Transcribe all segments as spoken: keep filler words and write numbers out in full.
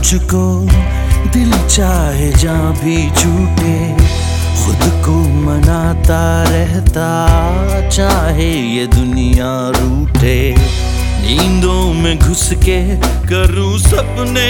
मुझको दिल चाहे जहाँ भी छूटे, खुद को मनाता रहता चाहे ये दुनिया रूठे। नींदों में घुस के करूं सपने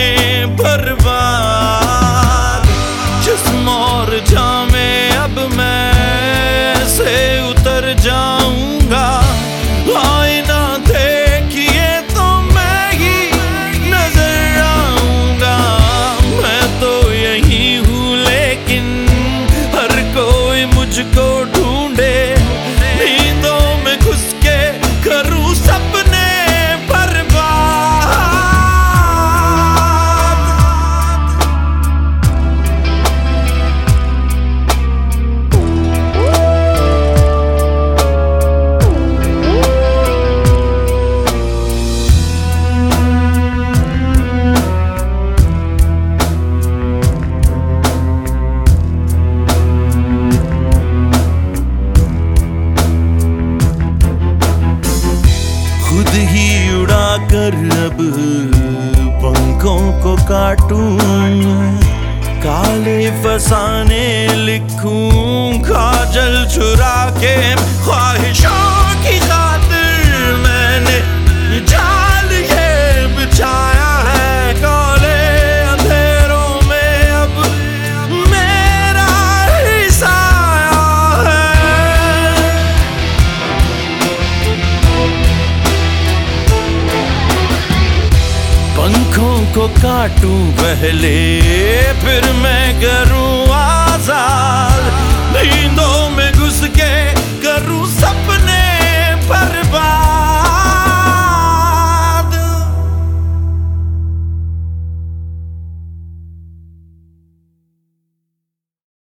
बर्बाद, जिस्म और जान में अब मैं से उतर जाऊंगा। आईना देखिए तो मैं ही नजर आऊंगा। मैं तो यही हूँ लेकिन हर कोई मुझको ढूंढे। नींदों में घुस के करूं सपने खुद ही उड़ा कर अब पंखों को काटूं, काले फसाने लिखूं काजल चुरा के। ख्वाहिशों की खातिर मैंने जाल ये बिछाया है, काले अंधेरों में अब मेरा ही साया है। पंखों को काटूं पहले फिर मैं करूं आजाद। नींदों